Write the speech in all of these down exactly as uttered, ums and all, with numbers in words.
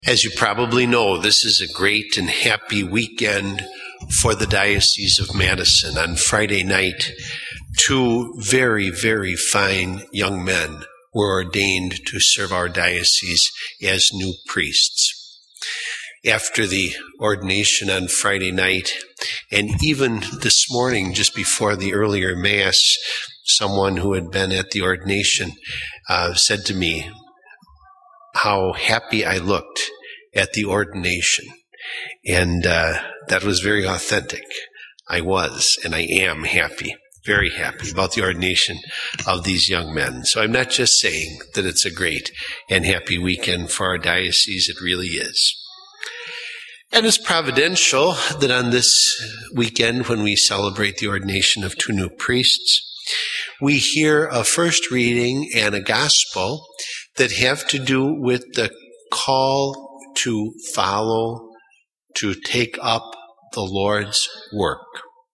As you probably know, this is a great and happy weekend for the Diocese of Madison. On Friday night, two very, very fine young men were ordained to serve our diocese as new priests. After the ordination on Friday night, and even this morning, just before the earlier Mass, someone who had been at the ordination uh, said to me how happy I looked at the ordination. And uh, that was very authentic. I was, and I am happy, very happy about the ordination of these young men. So I'm not just saying that it's a great and happy weekend for our diocese. It really is. And it's providential that on this weekend, when we celebrate the ordination of two new priests, we hear a first reading and a gospel that have to do with the call to follow, to take up the Lord's work.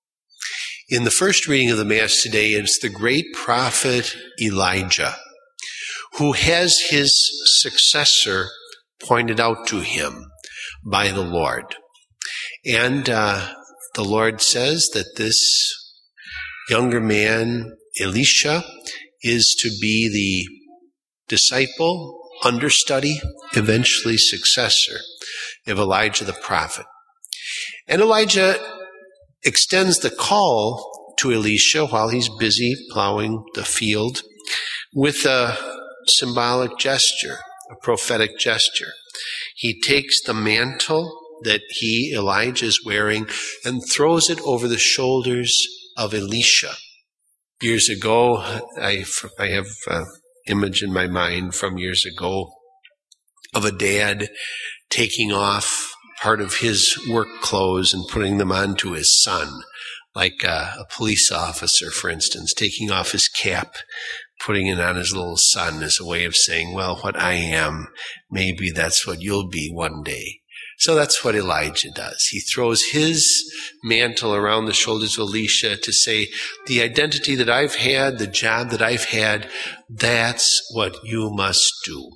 In the first reading of the Mass today, it's the great prophet Elijah, who has his successor pointed out to him by the Lord. And uh, the Lord says that this younger man, Elisha, is to be the disciple, understudy, eventually successor of Elijah the prophet. And Elijah extends the call to Elisha while he's busy plowing the field with a symbolic gesture, a prophetic gesture. He takes the mantle that he, Elijah, is wearing and throws it over the shoulders of Elisha. Years ago, I, I have an image in my mind from years ago of a dad taking off part of his work clothes and putting them onto his son, like a, a police officer, for instance, taking off his cap, putting it on his little son as a way of saying, well, what I am, maybe that's what you'll be one day. So that's what Elijah does. He throws his mantle around the shoulders of Elisha to say, the identity that I've had, the job that I've had, that's what you must do.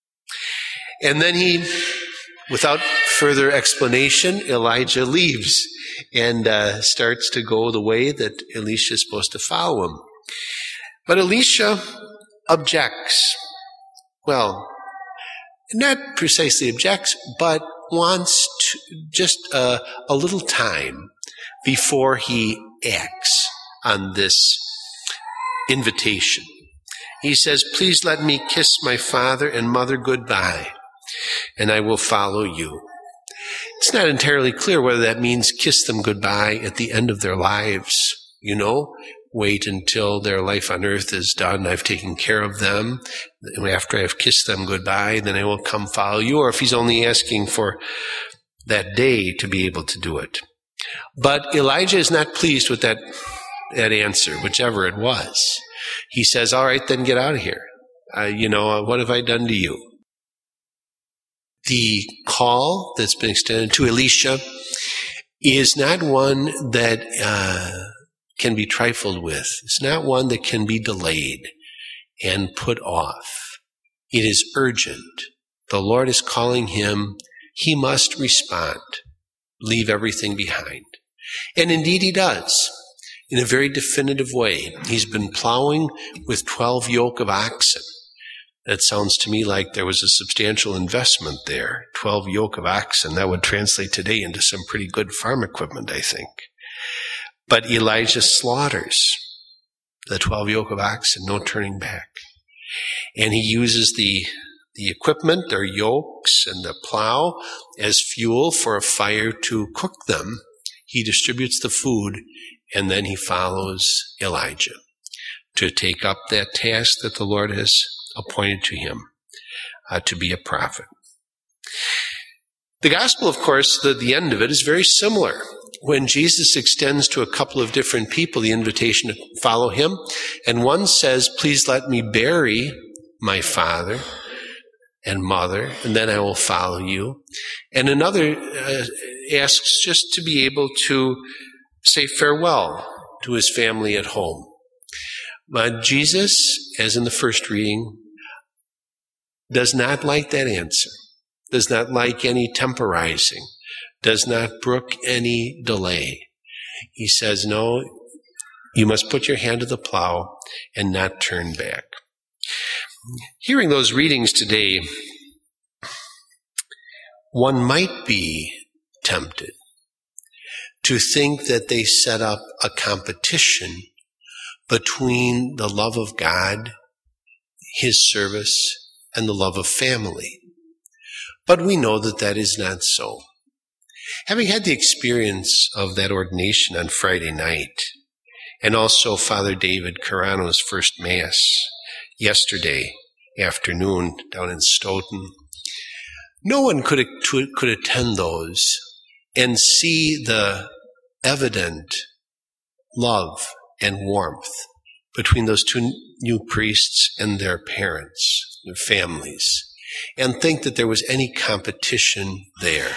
And then he, without further explanation, Elijah leaves and uh, starts to go the way that Elisha is supposed to follow him. But Elisha objects. Well, not precisely objects, but wants to, just a, a little time before he acts on this invitation. He says, please let me kiss my father and mother goodbye, and I will follow you. It's not entirely clear whether that means kiss them goodbye at the end of their lives, you know, wait until their life on earth is done. I've taken care of them. After I've kissed them goodbye, then I will come follow you. Or if he's only asking for that day to be able to do it. But Elijah is not pleased with that, that answer, whichever it was. He says, all right, then get out of here. Uh, you know, uh, what have I done to you? The call that's been extended to Elisha is not one that uh, can be trifled with. It's not one that can be delayed and put off. It is urgent. The Lord is calling him. He must respond, leave everything behind. And indeed he does, in a very definitive way. He's been plowing with twelve yoke of oxen. That sounds to me like there was a substantial investment there. twelve yoke of oxen. That would translate today into some pretty good farm equipment, I think. But Elijah slaughters the twelve yoke of oxen, no turning back. And he uses the, the equipment, their yokes, and the plow as fuel for a fire to cook them. He distributes the food, and then he follows Elijah to take up that task that the Lord has appointed to him, uh, to be a prophet. The gospel, of course, the, the end of it is very similar. When Jesus extends to a couple of different people the invitation to follow him, and one says, please let me bury my father and mother, and then I will follow you. And another uh, asks just to be able to say farewell to his family at home. But Jesus, as in the first reading, does not like that answer. does not like any temporizing, does not brook any delay. He says, no, you must put your hand to the plow and not turn back. Hearing those readings today, one might be tempted to think that they set up a competition between the love of God, His service, and the love of family. But we know that that is not so. Having had the experience of that ordination on Friday night, and also Father David Carano's first Mass yesterday afternoon down in Stoughton, no one could, could attend those and see the evident love and warmth between those two new priests and their parents, their families, and think that there was any competition there.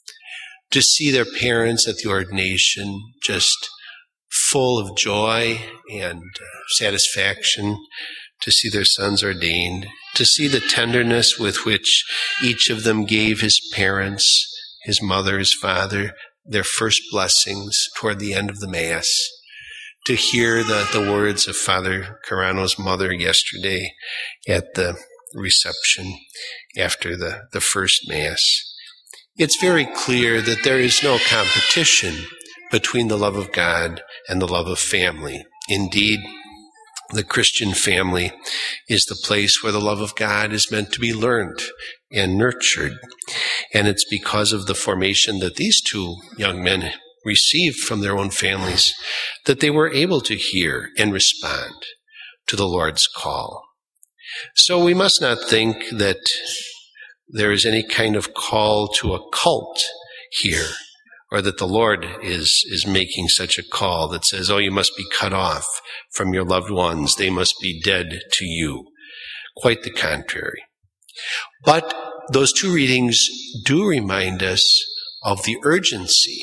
To see their parents at the ordination just full of joy and satisfaction, to see their sons ordained, to see the tenderness with which each of them gave his parents, his mother, his father, their first blessings toward the end of the Mass, to hear the, the words of Father Carano's mother yesterday at the reception after the, the first Mass. It's very clear that there is no competition between the love of God and the love of family. Indeed, the Christian family is the place where the love of God is meant to be learned and nurtured. And it's because of the formation that these two young men received from their own families that they were able to hear and respond to the Lord's call. So we must not think that there is any kind of call to a cult here, or that the Lord is, is making such a call that says, oh, you must be cut off from your loved ones. They must be dead to you. Quite the contrary. But those two readings do remind us of the urgency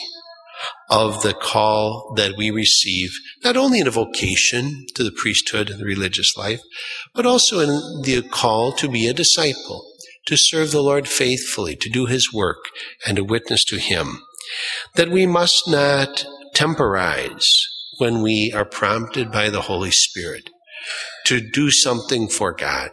of the call that we receive, not only in a vocation to the priesthood and the religious life, but also in the call to be a disciple, to serve the Lord faithfully, to do His work, and to witness to Him. That we must not temporize when we are prompted by the Holy Spirit to do something for God,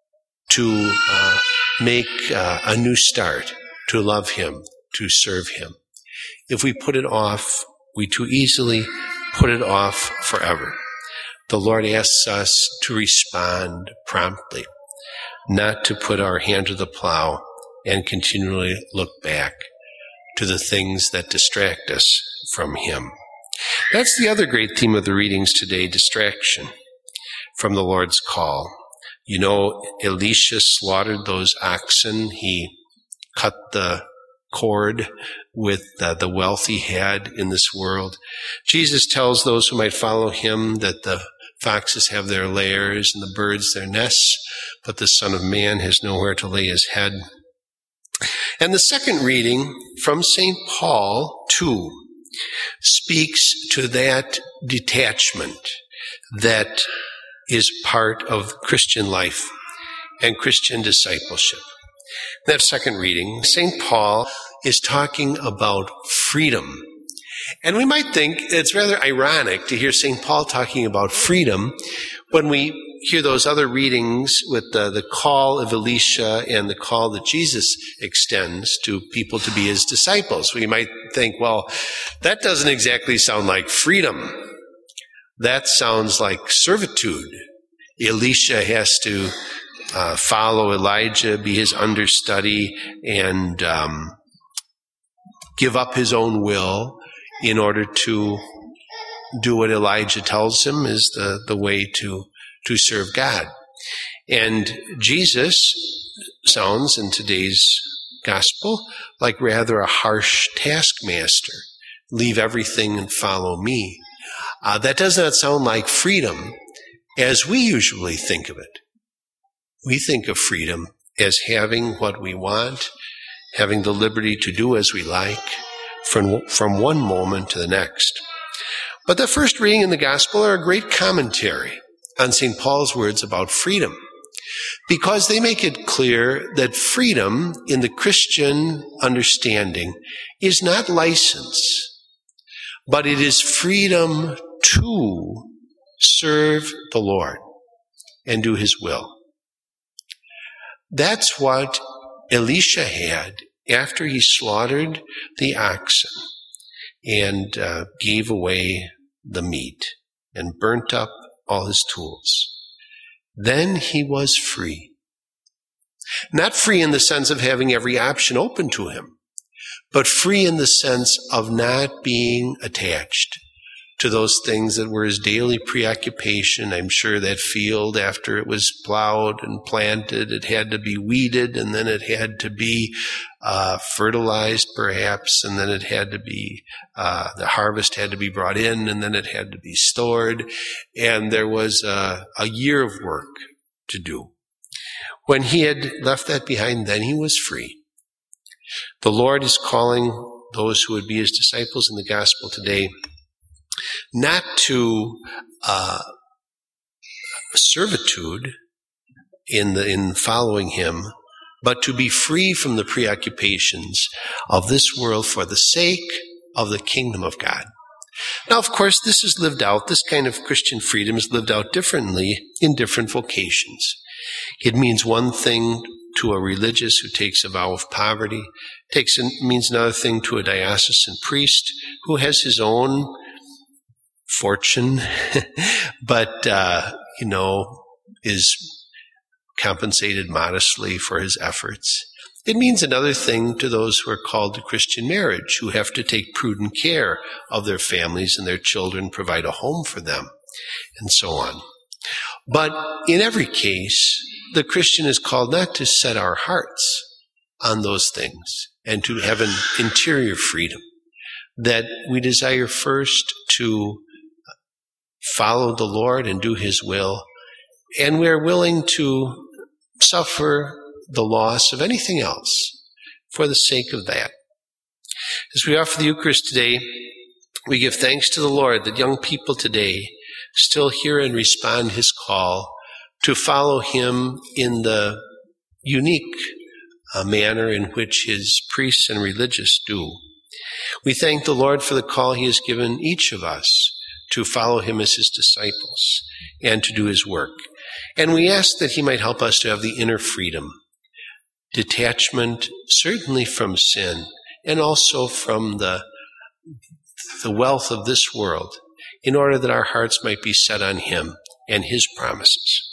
to uh, make uh, a new start, to love Him, to serve Him. If we put it off, we too easily put it off forever. The Lord asks us to respond promptly, not to put our hand to the plow and continually look back to the things that distract us from Him. That's the other great theme of the readings today, distraction from the Lord's call. You know, Elisha slaughtered those oxen. He cut the cord with uh, the wealth he had in this world. Jesus tells those who might follow Him that the foxes have their lairs and the birds their nests, but the Son of Man has nowhere to lay His head. And the second reading from Saint Paul, too, speaks to that detachment that is part of Christian life and Christian discipleship. That second reading, Saint Paul is talking about freedom. And we might think it's rather ironic to hear Saint Paul talking about freedom when we hear those other readings with the, the call of Elisha and the call that Jesus extends to people to be His disciples. We might think, well, that doesn't exactly sound like freedom. That sounds like servitude. Elisha has to uh, follow Elijah, be his understudy, and um, give up his own will in order to do what Elijah tells him is the, the way to to serve God. And Jesus sounds in today's gospel like rather a harsh taskmaster. Leave everything and follow me. Uh, that does not sound like freedom as we usually think of it. We think of freedom as having what we want, having the liberty to do as we like from, from one moment to the next. But the first reading in the gospel are a great commentary on Saint Paul's words about freedom. because they make it clear that freedom in the Christian understanding is not license, but it is freedom to serve the Lord and do his will. That's what Elisha had after he slaughtered the oxen and uh, gave away the meat and burnt up all his tools. Then he was free. Not free in the sense of having every option open to him, but free in the sense of not being attached to those things that were his daily preoccupation. I'm sure that field, after it was plowed and planted, it had to be weeded, and then it had to be uh, fertilized perhaps, and then it had to be, uh, the harvest had to be brought in, and then it had to be stored, and there was a, a year of work to do. When he had left that behind, then he was free. The Lord is calling those who would be his disciples in the gospel today not to uh, servitude in the in following him, but to be free from the preoccupations of this world for the sake of the kingdom of God. Now, of course, this is lived out, this kind of Christian freedom is lived out differently in different vocations. It means one thing to a religious who takes a vow of poverty, takes a, means another thing to a diocesan priest who has his own fortune, but, uh, you know, is compensated modestly for his efforts. It means another thing to those who are called to Christian marriage, who have to take prudent care of their families and their children, provide a home for them, and so on. But in every case, the Christian is called not to set our hearts on those things and to have an interior freedom, that we desire first to follow the Lord and do his will, and we are willing to suffer the loss of anything else for the sake of that. As we offer the Eucharist today, we give thanks to the Lord that young people today still hear and respond his call to follow him in the unique uh, manner in which his priests and religious do. We thank the Lord for the call he has given each of us to follow him as his disciples and to do his work. And we ask that he might help us to have the inner freedom, detachment certainly from sin, and also from the, the wealth of this world, in order that our hearts might be set on him and his promises.